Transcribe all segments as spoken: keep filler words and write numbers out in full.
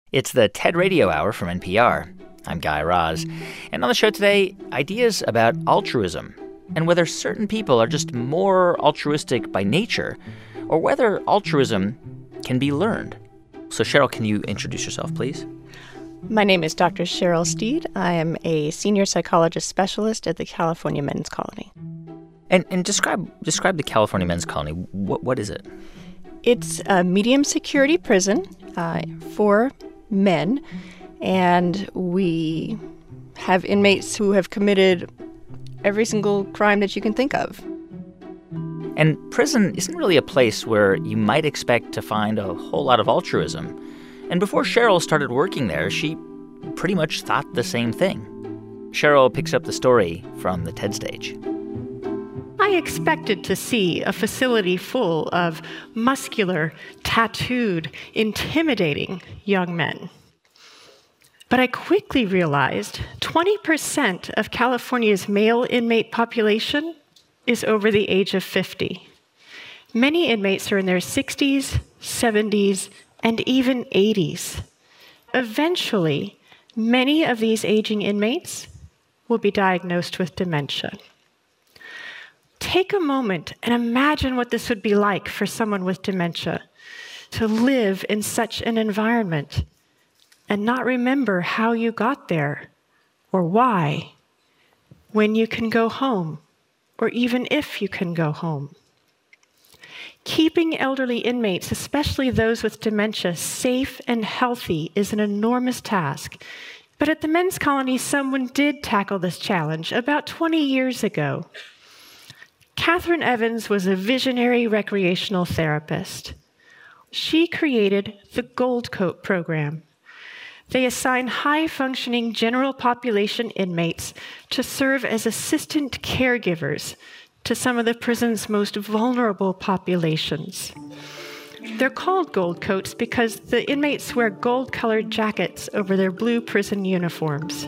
It's the TED Radio Hour from N P R. I'm Guy Raz. And on the show today, ideas about altruism and whether certain people are just more altruistic by nature or whether altruism can be learned. So, Cheryl, can you introduce yourself, please? My name is Doctor Cheryl Steed. I am a senior psychologist specialist at the California Men's Colony. And and describe describe the California Men's Colony. What What is it? It's a medium security prison uh, for men, and we have inmates who have committed every single crime that you can think of. And prison isn't really a place where you might expect to find a whole lot of altruism. And before Cheryl started working there, she pretty much thought the same thing. Cheryl picks up the story from the TED stage. I expected to see a facility full of muscular, tattooed, intimidating young men. But I quickly realized twenty percent of California's male inmate population is over the age of fifty. Many inmates are in their sixties, seventies, and even eighties. Eventually, many of these aging inmates will be diagnosed with dementia. Take a moment and imagine what this would be like for someone with dementia to live in such an environment and not remember how you got there or why, when you can go home, or even if you can go home. Keeping elderly inmates, especially those with dementia, safe and healthy is an enormous task. But at the Men's Colony, someone did tackle this challenge about twenty years ago. Catherine Evans was a visionary recreational therapist. She created the Gold Coat program. They assign high-functioning general population inmates to serve as assistant caregivers to some of the prison's most vulnerable populations. They're called Gold Coats because the inmates wear gold-colored jackets over their blue prison uniforms.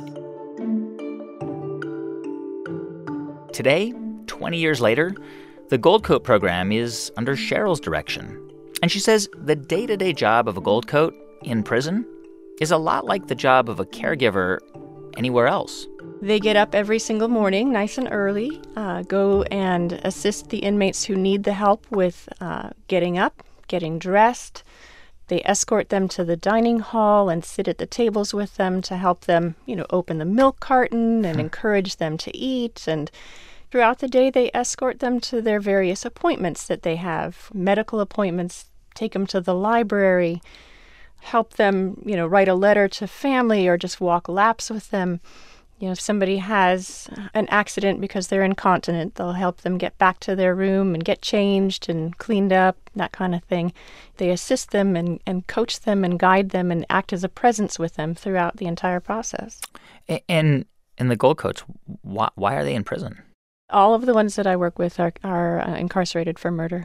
Today, twenty years later, the Gold Coat program is under Cheryl's direction. And she says the day-to-day job of a Gold Coat in prison is a lot like the job of a caregiver anywhere else. They get up every single morning, nice and early, uh, go and assist the inmates who need the help with uh, getting up, getting dressed. They escort them to the dining hall and sit at the tables with them to help them, you know, open the milk carton and encourage them to eat. And throughout the day, they escort them to their various appointments that they have, medical appointments, take them to the library, help them, you know, write a letter to family or just walk laps with them. You know, if somebody has an accident because they're incontinent, they'll help them get back to their room and get changed and cleaned up, that kind of thing. They assist them and, and coach them and guide them and act as a presence with them throughout the entire process. And and the Gold Coats, why, why are they in prison? All of the ones that I work with are, are uh, incarcerated for murder.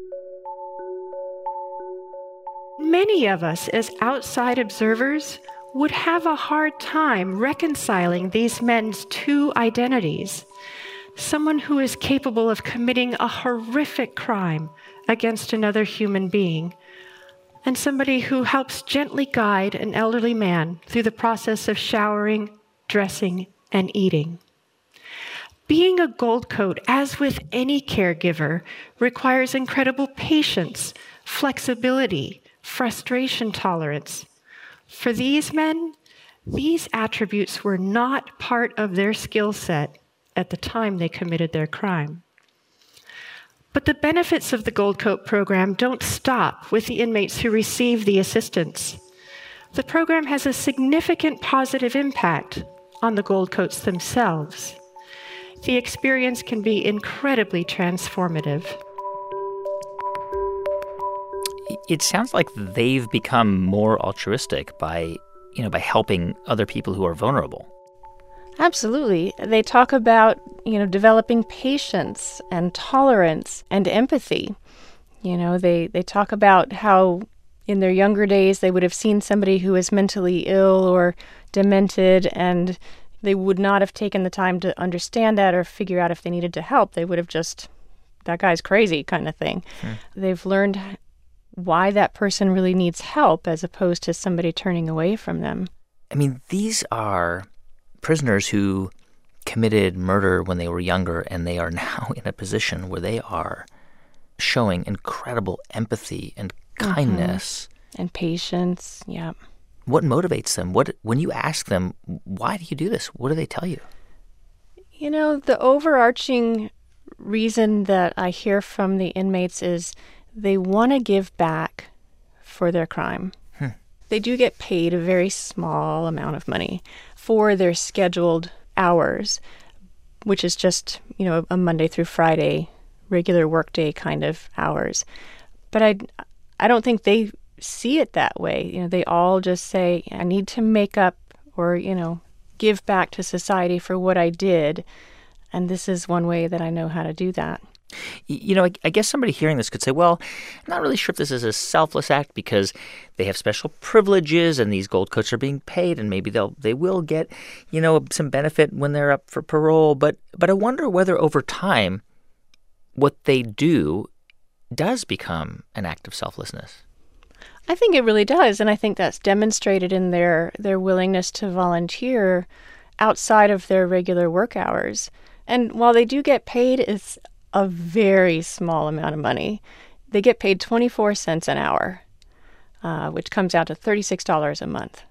Many of us, as outside observers, would have a hard time reconciling these men's two identities. Someone who is capable of committing a horrific crime against another human being, and somebody who helps gently guide an elderly man through the process of showering, dressing, and eating. Being a Gold Coat, as with any caregiver, requires incredible patience, flexibility, frustration tolerance. For these men, these attributes were not part of their skill set at the time they committed their crime. But the benefits of the Gold Coat program don't stop with the inmates who receive the assistance. The program has a significant positive impact on the Gold Coats themselves. The experience can be incredibly transformative. It sounds like they've become more altruistic by, you know, by helping other people who are vulnerable. Absolutely. They talk about, you know, developing patience and tolerance and empathy. You know, they, they talk about how in their younger days they would have seen somebody who was mentally ill or demented, and they would not have taken the time to understand that or figure out if they needed to help. They would have just, that guy's crazy kind of thing. Hmm. They've learned why that person really needs help as opposed to somebody turning away from them. I mean, these are prisoners who committed murder when they were younger, and they are now in a position where they are showing incredible empathy and kindness. Mm-hmm. And patience, yeah. What motivates them? What when you ask them, why do you do this? What do they tell you? You know, the overarching reason that I hear from the inmates is they want to give back for their crime. Hmm. They do get paid a very small amount of money for their scheduled hours, which is just, you know, a Monday through Friday, regular workday kind of hours. But I, I don't think they see it that way. You know, they all just say, I need to make up or, you know, give back to society for what I did. And this is one way that I know how to do that. You know, I, I guess somebody hearing this could say, well, I'm not really sure if this is a selfless act because they have special privileges and these gold coats are being paid and maybe they'll they will get, you know, some benefit when they're up for parole. But but I wonder whether over time what they do does become an act of selflessness. I think it really does. And I think that's demonstrated in their, their willingness to volunteer outside of their regular work hours. And while they do get paid, it's a very small amount of money. They get paid twenty-four cents an hour, uh, which comes out to thirty-six dollars a month.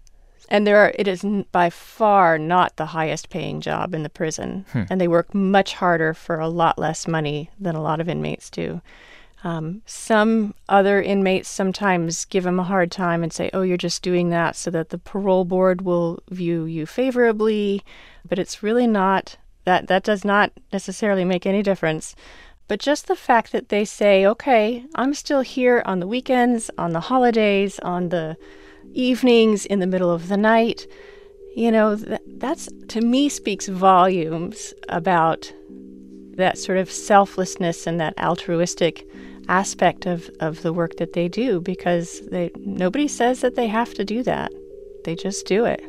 And there are, it is by far not the highest paying job in the prison. Hmm. And they work much harder for a lot less money than a lot of inmates do. Um, some other inmates sometimes give them a hard time and say, oh, you're just doing that so that the parole board will view you favorably. But it's really not. That that does not necessarily make any difference. But just the fact that they say, okay, I'm still here on the weekends, on the holidays, on the evenings, in the middle of the night, you know, that, that's, to me, speaks volumes about that sort of selflessness and that altruistic aspect of, of the work that they do, because they nobody says that they have to do that. They just do it.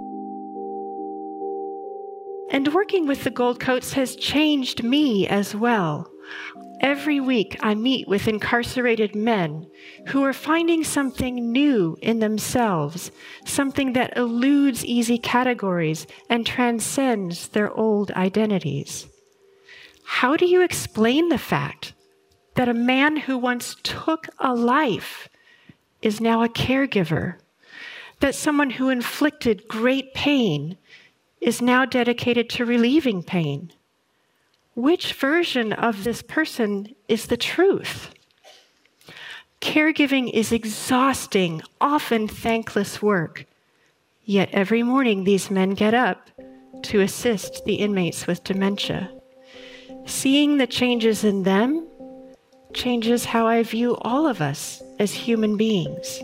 And working with the Gold Coats has changed me as well. Every week I meet with incarcerated men who are finding something new in themselves, something that eludes easy categories and transcends their old identities. How do you explain the fact that a man who once took a life is now a caregiver? That someone who inflicted great pain is now dedicated to relieving pain? Which version of this person is the truth? Caregiving is exhausting, often thankless work. Yet every morning these men get up to assist the inmates with dementia. Seeing the changes in them changes how I view all of us as human beings.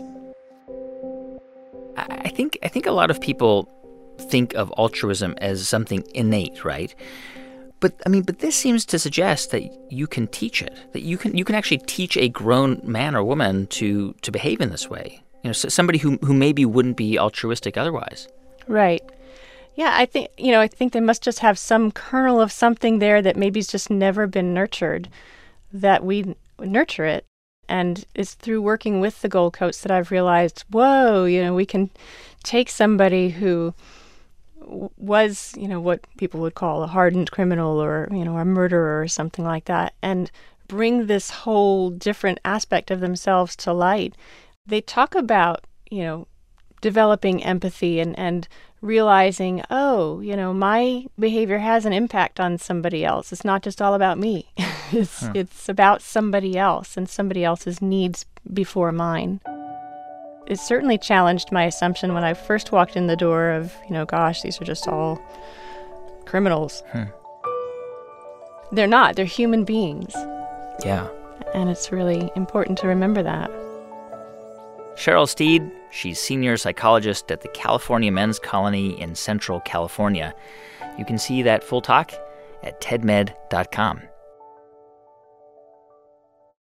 I think I think a lot of people think of altruism as something innate, right? But I mean, but this seems to suggest that you can teach it, that you can you can actually teach a grown man or woman to to behave in this way. You know, somebody who who maybe wouldn't be altruistic otherwise. Right. Yeah, I think you know, I think they must just have some kernel of something there that maybe's just never been nurtured, that we nurture it. And it's through working with the Gold Coats that I've realized, whoa, you know, we can take somebody who was, you know, what people would call a hardened criminal or, you know, a murderer or something like that, and bring this whole different aspect of themselves to light. They talk about, you know, developing empathy and, and realizing, oh, you know, my behavior has an impact on somebody else. It's not just all about me. it's huh. It's about somebody else and somebody else's needs before mine. It certainly challenged my assumption when I first walked in the door of, you know, gosh, these are just all criminals. Hmm. They're not. They're human beings. Yeah. And it's really important to remember that. Cheryl Steed, she's senior psychologist at the California Men's Colony in Central California. You can see that full talk at ted med dot com.